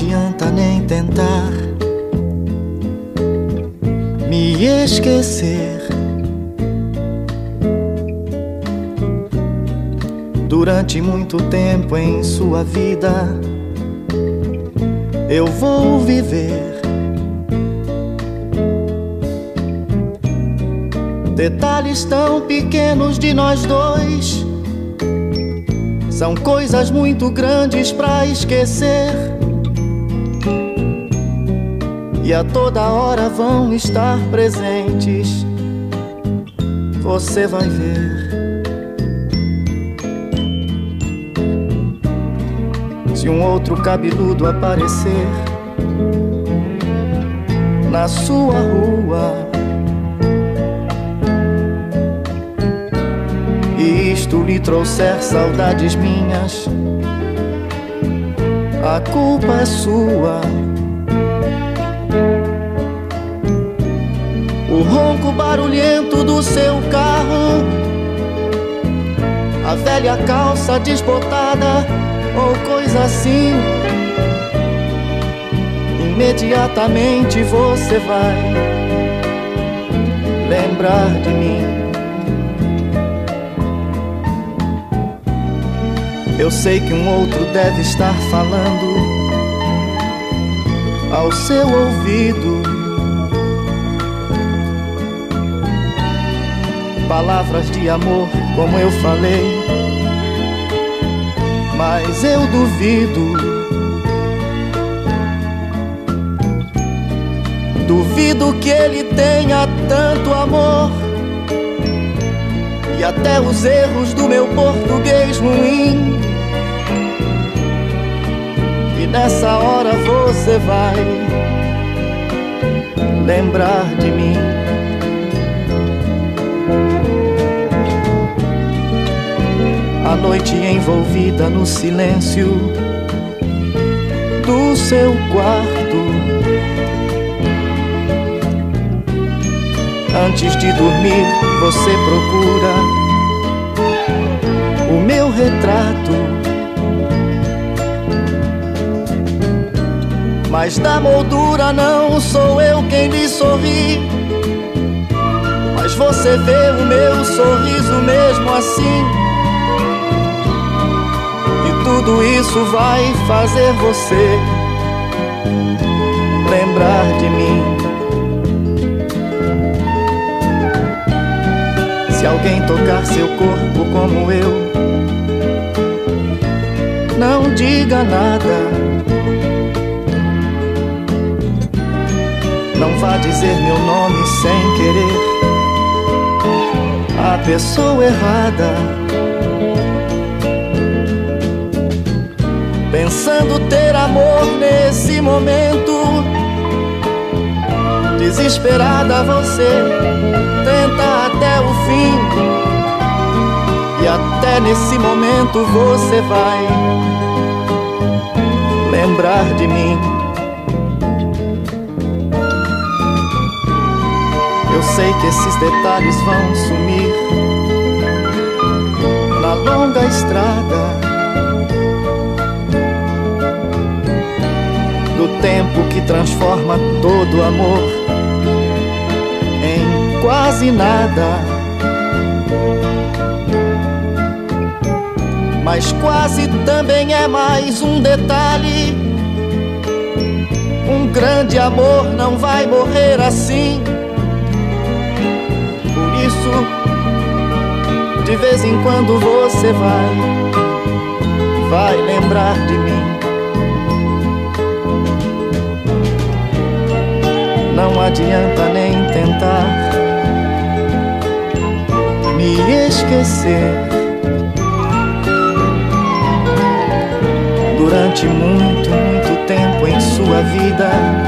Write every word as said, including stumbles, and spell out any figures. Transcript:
adianta nem tentar me esquecer. Durante muito tempo em sua vida eu vou viver detalhes tão pequenos de nós dois. São coisas muito grandes pra esquecer, e a toda hora vão estar presentes. Você vai ver. Se um outro cabeludo aparecer na sua rua e isto lhe trouxer saudades minhas, a culpa é sua. O ronco barulhento do seu carro, a velha calça desbotada ou coisa assim, imediatamente você vai lembrar de mim. Eu sei que um outro deve estar falando ao seu ouvido palavras de amor como eu falei, mas eu duvido. Duvido que ele tenha tanto amor, e até os erros do meu português ruim. E nessa hora você vai lembrar de mim. A noite envolvida no silêncio do seu quarto, antes de dormir você procura o meu retrato, mas da moldura não sou eu quem lhe sorri, mas você vê o meu sorriso mesmo assim. E tudo isso vai fazer você lembrar de mim. Se alguém tocar seu corpo como eu, não diga nada. Não vá dizer meu nome sem querer a pessoa errada, pensando ter amor nesse momento. Desesperada você tenta até o fim, e até nesse momento você vai lembrar de mim. Eu sei que esses detalhes vão sumir na longa estrada do tempo que transforma todo amor em quase nada. Mas quase também é mais um detalhe. Um grande amor não vai morrer assim. Por isso, de vez em quando você vai, vai lembrar de mim. Não adianta nem tentar me esquecer. Durante muito, muito tempo em sua vida